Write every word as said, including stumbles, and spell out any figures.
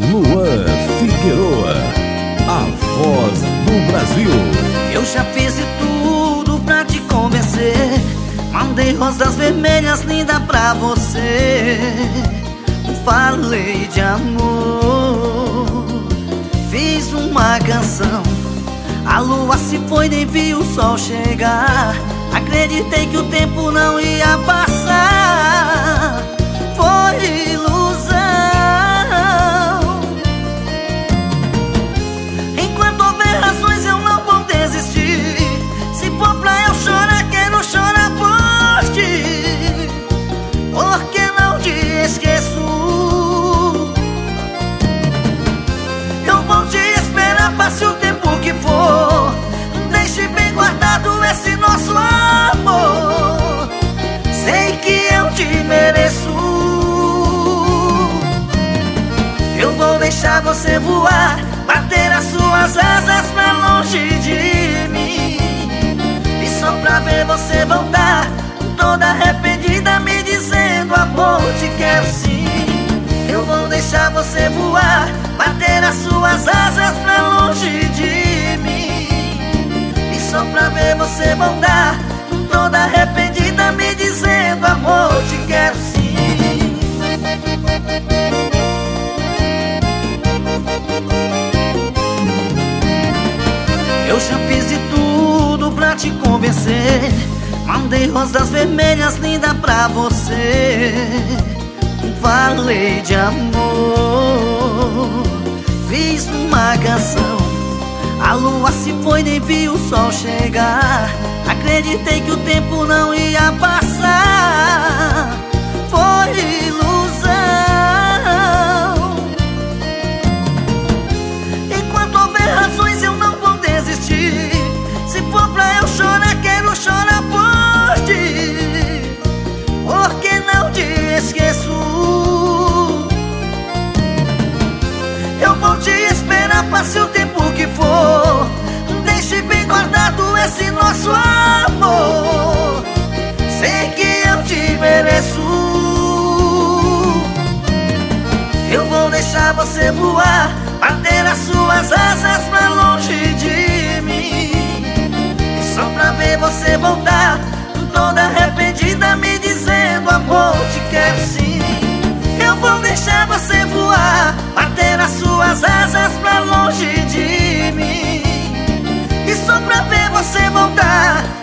Luan Figueroa, a voz do Brasil. Eu já fiz de tudo pra te convencer. Mandei rosas vermelhas lindas pra você. Falei de amor, fiz uma canção. A lua se foi, nem vi o sol chegar. Acreditei que o tempo não ia passar. Foi ilusão. Enquanto houver razões eu não vou desistir. Se for pra eu chorar, quero chorar por ti. Porque não te esqueço. Eu vou te esperar, passe o tempo que for. Deixe bem guardado esse nosso amor. Sei que eu te mereço. Eu vou deixar você voar, bater as suas asas pra longe de mim. E só pra ver você voltar, toda arrependida, me dizendo: amor, te quero sim. Eu vou deixar você voar, bater as suas asas pra longe de mim. E só pra ver você voltar, toda arrependida, me dizendo: amor, te quero sim. Eu já fiz de tudo pra te convencer. Mandei rosas vermelhas lindas pra você. Falei de amor, fiz uma canção. A lua se foi, nem vi o sol chegar. Acreditei que o tempo não ia passar. Foi ilusão. Enquanto houver razões eu não vou desistir. Se for pra eu chorar, quero chorar por ti. Porque não te esqueço. Eu vou te esperar, passe o tempo que for. Deixe bem guardado esse nosso amor. Sei que eu te mereço. Eu vou deixar você voar, bater as suas asas pra longe de mim. E só pra ver você voltar, toda arrependida, me dizendo: amor, te quero sim. Eu vou deixar você voar, bater as suas asas pra longe de mim. E só pra ver você voltar,